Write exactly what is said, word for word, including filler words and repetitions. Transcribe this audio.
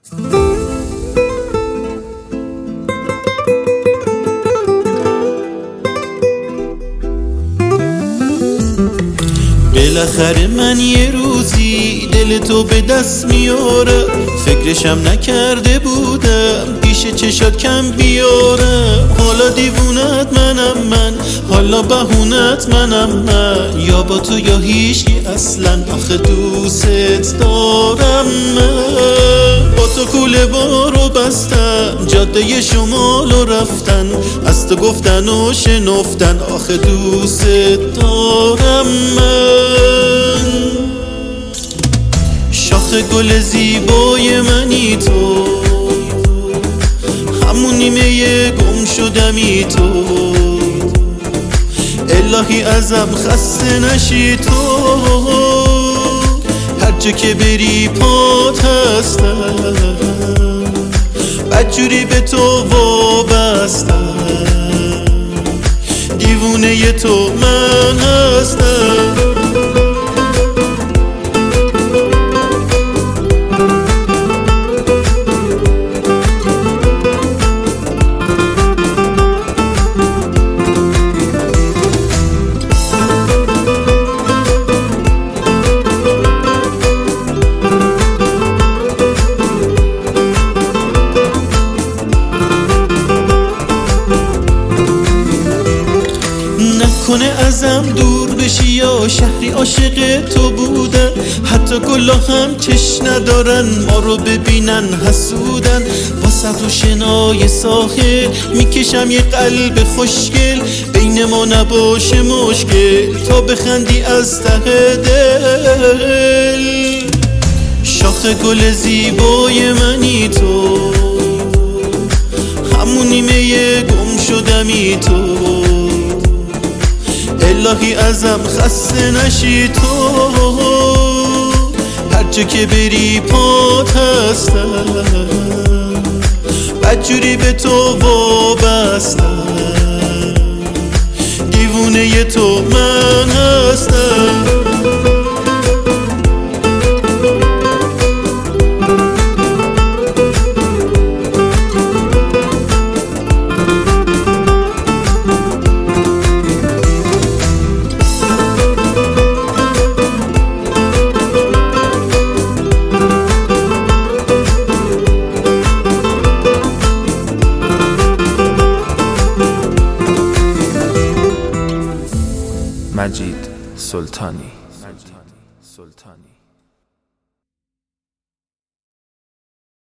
بالاخره من یه روزی دل تو به دست میارم، فکرشم نکرده بودم پیش چشات کم بیارم. حالا دیوونت منم من، حالا بهونت منم من، یا با تو یا هیچکی اصلا، آخه دوست دارم من. با تو کوله بارو بستم، جاده شمال رو رفتن، از تو گفتن و شنفتن، آخه دوست دارم من. شاخ گل زیبای منی تو، همون نیمه گم شدمی تو، الهی ازم خسته نشی تو، هر جا که بری پات هستم، بدجوری به تو وابستم، دیوونه تو من هستم. کنه ازم دور بشی یا شهری عاشق تو بودن، حتی گلا هم چش ندارن ما رو ببینن حسودن. واسه تو شنای ساحل میکشم یه قلب خوشگل، بین ما نباشه مشکل تا بخندی از ته دل. شاخ گل زیبای منی تو، همون نیمه گم شدمی تو، الهی ازم خسته نشی تو، هر جا که بری پات هستم، بدجوری به تو وابستم، دیوونه تو من هستم. مجید سلطانی.